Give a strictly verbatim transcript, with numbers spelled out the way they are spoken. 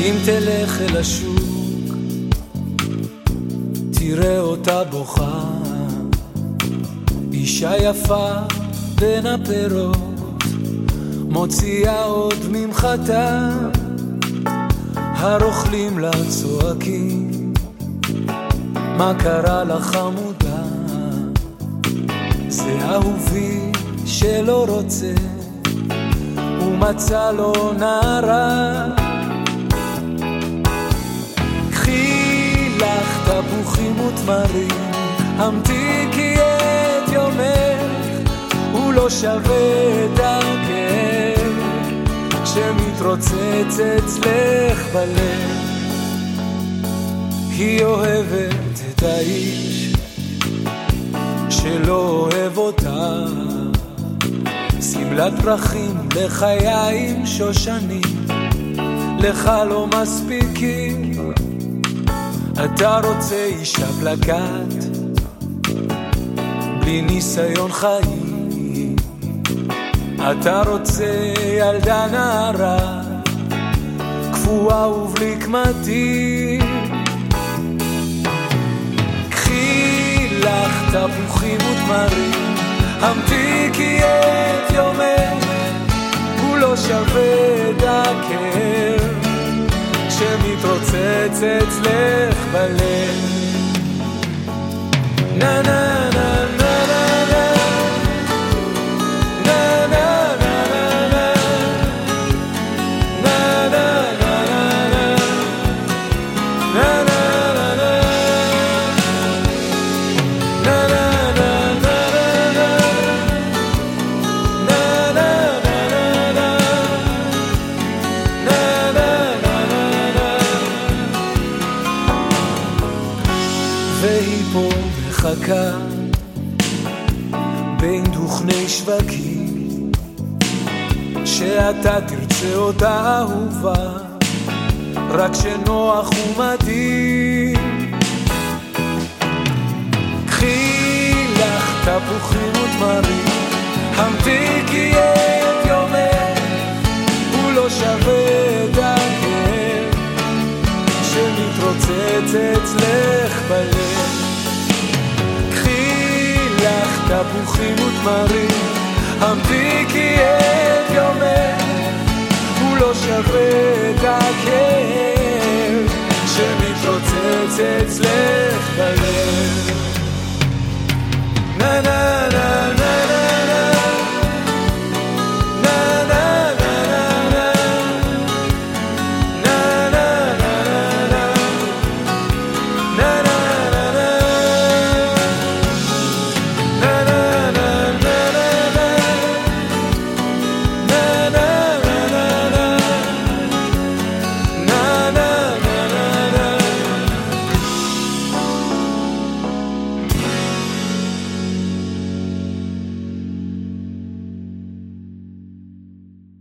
אם תלך אל השוק תראה אותה בוכה, אישה יפה בין הפירות מוציאה עוד ממחתה, הרוכלים לה צועקים מה קרה לך חמודה, זה אהובי שלא רוצה ומצא לו נערה, קחי לך תפוחים ותמרים, המתיקי את יומך, הוא לא שווה את הכאב שמתרוצץ אצלך בלב. היא אוהבת את האיש שלא אוהב אותה, סמלת פרחים לחיים שושנים, לך לא מספיקים, אתה רוצה אישה פלקט בלי ניסיון חיים, אתה רוצה ילדה נערה קפואה ובלי קמטים, קחי לך תפוחים ותמרים, המתיקי את יומך, הוא לא שווה את הכאב שמתרוצץ אצלך בלב. נה נה נה נה נה נה נה נה נה והיא פה מחכה בין דוכני שווקים שאתה תרצה אותה אהובה רק שנוח ומתאים, קחי לך תפוחים ותמרים, המתיקי את יומך, הוא לא שווה את הכאב שמתרוצץ אצלך בלב, קחי לך תפוחים ותמרים, המתיקי את יומך, הוא לא שווה את הכאב שמתרוצץ אצלך בלב. נה נה